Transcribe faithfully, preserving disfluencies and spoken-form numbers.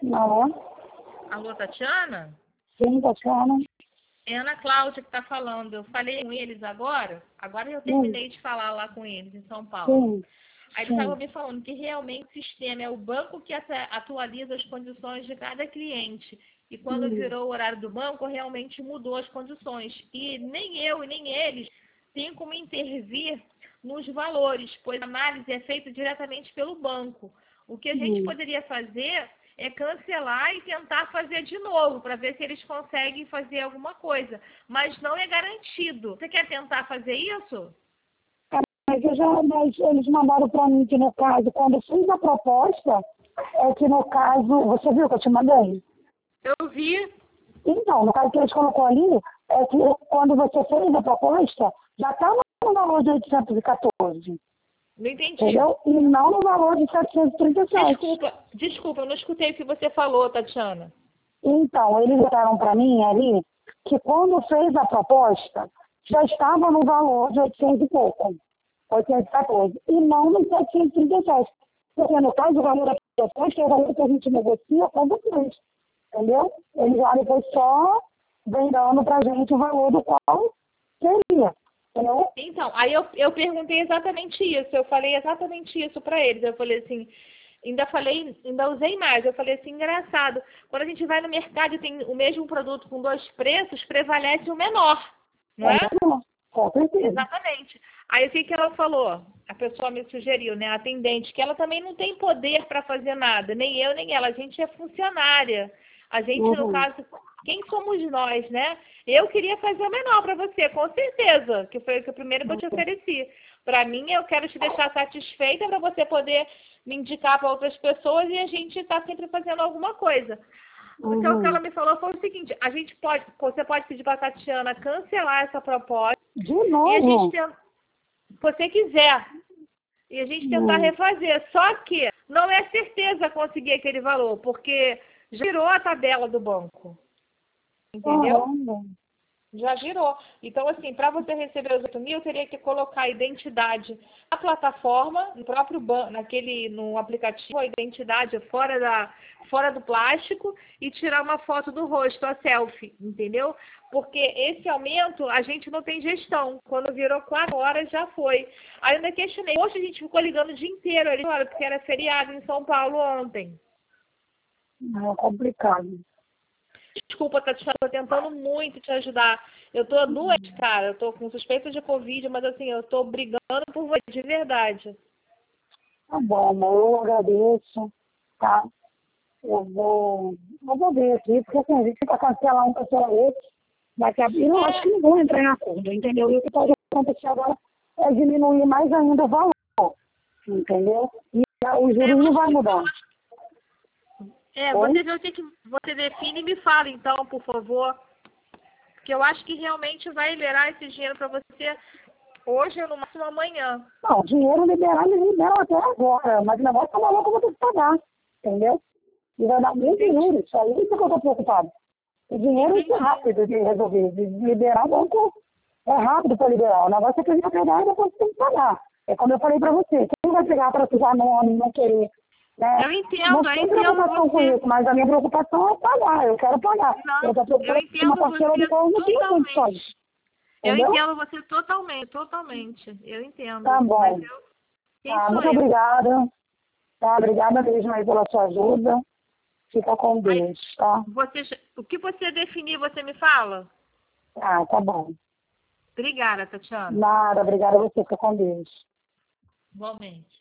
Não. Alô, Tatiana? Sim, Tatiana. É a Ana Cláudia que está falando. Eu falei com eles agora. Agora eu terminei de falar lá com eles em São Paulo. Sim. Aí eles estavam me falando que realmente o sistema é o banco que atualiza as condições de cada cliente. E quando Sim. virou o horário do banco, realmente mudou as condições. E nem eu e nem eles têm como intervir nos valores, pois a análise é feita diretamente pelo banco. O que a gente Sim. poderia fazer é cancelar e tentar fazer de novo, para ver se eles conseguem fazer alguma coisa. Mas não é garantido. Você quer tentar fazer isso? Mas, eu já, mas eles mandaram para mim que, no caso, quando eu fiz a proposta, é que, no caso, você viu que eu te mandei? Eu vi. Então, no caso que eles colocou ali, é que quando você fez a proposta, já estava no valor de oitocentos e quatorze. Não entendi. Entendeu? E não no valor de setecentos e trinta e sete. Desculpa, desculpa, eu não escutei o que você falou, Tatiana. Então, eles botaram para mim ali que quando fez a proposta, já estava no valor de oitocentos e pouco, oitocentos e quatorze, e não no setecentos e trinta e sete. Porque, no caso, o valor da proposta é o valor que a gente negocia com vocês. Entendeu? Eles já depois só vem dando para a gente o valor do qual seria. Entendeu? Então, aí eu, eu perguntei exatamente isso, eu falei exatamente isso para eles. Eu falei assim, ainda falei, ainda usei mais, eu falei assim, engraçado, quando a gente vai no mercado e tem o mesmo produto com dois preços, prevalece o menor, não é? Não, com certeza. Exatamente. Aí o que, que ela falou? A pessoa me sugeriu, né, a atendente, que ela também não tem poder para fazer nada, nem eu, nem ela, a gente é funcionária. A gente, no Uhum. caso, quem somos nós, né? Eu queria fazer o menor para você, com certeza, que foi o primeiro que eu te ofereci. Para mim, eu quero te deixar satisfeita para você poder me indicar para outras pessoas e a gente está sempre fazendo alguma coisa. Então, o que Uhum. ela me falou foi o seguinte, a gente pode, você pode pedir para a Tatiana cancelar essa proposta De e a gente novo? tenta, se você quiser, e a gente tentar Hum. refazer. Só que não é certeza conseguir aquele valor, porque já virou a tabela do banco. Entendeu? Caramba. Já virou. Então, assim, para você receber os oito mil, eu teria que colocar a identidade na plataforma, no próprio banco, naquele, no aplicativo, a identidade fora, da, fora do plástico e tirar uma foto do rosto, a selfie, entendeu? Porque esse aumento a gente não tem gestão. Quando virou quatro horas, já foi. Aí eu ainda questionei. Hoje a gente ficou ligando o dia inteiro ali, olha, porque era feriado em São Paulo ontem. É complicado. Desculpa, Tatiana, tô tentando muito te ajudar. Eu tô doente, cara. Eu tô com suspeita de Covid, mas assim, eu tô brigando por você, de verdade. Tá bom, amor, eu agradeço, tá? Eu vou, eu vou ver aqui, porque assim, a gente vai cancelar um, cancelar outro, daqui a e eu acho que não vão entrar em acordo, entendeu? E o que pode acontecer agora é diminuir mais ainda o valor, entendeu? E ah, o juros não vai mudar. É, Oi? você vê o que, que você define e me fala, então, por favor. Porque eu acho que realmente vai liberar esse dinheiro para você hoje ou no máximo amanhã. Não, dinheiro liberar, eles liberam até agora, mas o negócio tá maluco, eu vou ter que pagar, entendeu? E vai dar muito juros, isso aí é que eu tô preocupado. O dinheiro é rápido de resolver, de liberar o banco é rápido para liberar. O negócio é que a gente vai pegar e depois tem que pagar. É como eu falei para você, quem vai pegar para sujar nome, não querer, né? Eu entendo, Não eu tem entendo preocupação com você. isso, mas a minha preocupação é pagar, eu quero pagar. Não, Eu estou eu preocupada com uma entendo parcela do você qual eu não tenho condições. totalmente. Eu Entendeu? entendo você totalmente, totalmente. Eu entendo. Tá Mas bom. eu, quem Tá, sou muito eu? obrigada. Tá, obrigada mesmo aí pela sua ajuda. Fica com Mas Deus, tá? você, o que você definir, você me fala? Ah, tá bom. Obrigada, Tatiana. Nada, obrigada a você, fica com Deus. Igualmente.